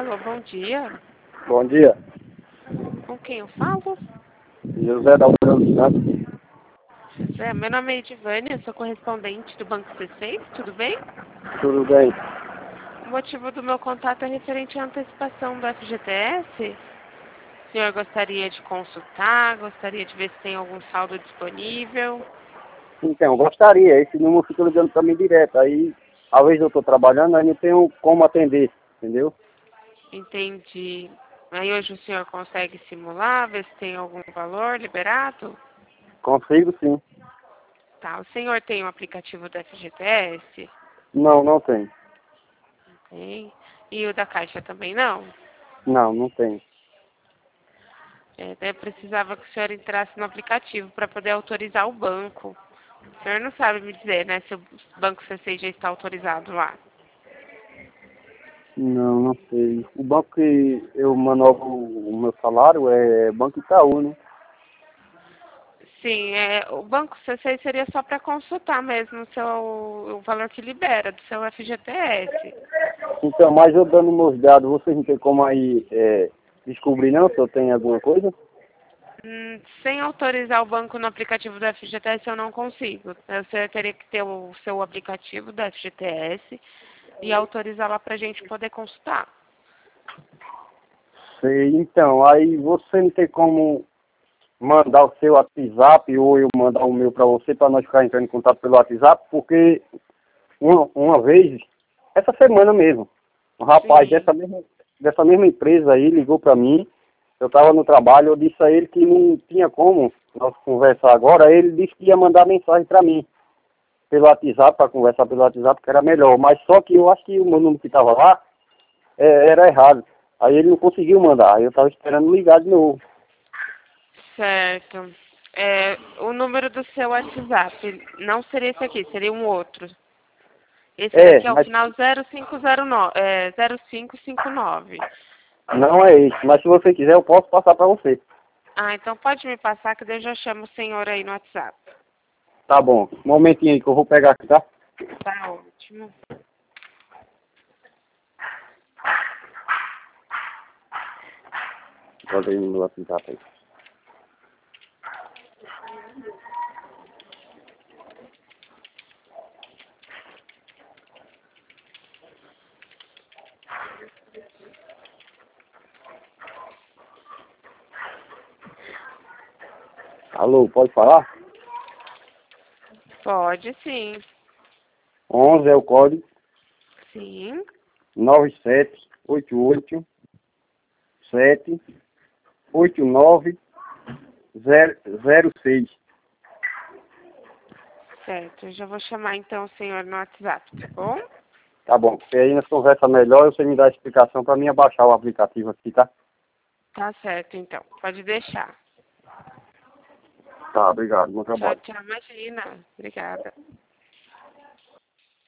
Alô, bom dia. Bom dia. Com quem eu falo? José da Moura dos Santos. José, meu nome é Edivânia, eu sou correspondente do Banco C6, tudo bem? Tudo bem? O motivo do meu contato é referente à antecipação do FGTS. O senhor gostaria de consultar, gostaria de ver se tem algum saldo disponível? Então, gostaria. Esse número fica ligando para mim direto. Aí, às vezes eu estou trabalhando, aí não tenho como atender, entendeu? Entendi. Aí hoje o senhor consegue simular, ver se tem algum valor liberado? Consigo sim. Tá, o senhor tem o aplicativo do FGTS? Não, não tem. Tem. E o da Caixa também não? Não, não tem. Daí eu precisava que o senhor entrasse no aplicativo para poder autorizar o banco. O senhor não sabe me dizer, né, se o Banco C6 já está autorizado lá. Não, não sei. O banco que eu manovo o meu salário é Banco Itaú, né? Sim, o Banco C6 seria só para consultar mesmo o valor que libera do seu FGTS. Então, mas eu dando meus dados, vocês não tem como aí descobrir não se eu tenho alguma coisa? Sem autorizar o banco no aplicativo do FGTS eu não consigo. Você teria que ter o seu aplicativo do FGTS e autorizar lá para a gente poder consultar. Sei, então, aí você não tem como mandar o seu WhatsApp ou eu mandar o meu para você para nós ficar entrando em contato pelo WhatsApp, porque uma vez, essa semana mesmo, um rapaz Sim. dessa mesma empresa aí ligou para mim, eu estava no trabalho, eu disse a ele que não tinha como nós conversar agora, ele disse que ia mandar mensagem para mim pelo WhatsApp, para conversar pelo WhatsApp, que era melhor, mas só que eu acho que o meu número que estava lá era errado, aí ele não conseguiu mandar, aí eu estava esperando ligar de novo. Certo. O número do seu WhatsApp não seria esse aqui, seria um outro. Esse daqui é o Mas final 0509, 0559. não é isso, mas se você quiser eu posso passar para você. Ah, então pode me passar que daí eu já chamo o senhor aí no WhatsApp. Tá bom, um momentinho aí que eu vou pegar aqui, tá? Tá ótimo. Bota aí no WhatsApp aí. Alô, pode falar? Pode sim. 11 é o código Sim. 9788-789-006. Certo. Eu já vou chamar então o senhor no WhatsApp, tá bom? Tá bom, porque aí nós conversa melhor, você me dá a explicação para mim abaixar o aplicativo aqui, tá? Tá certo então. Pode deixar. Tá, obrigado, bom Tchau, trabalho. tchau. Imagina. Obrigada.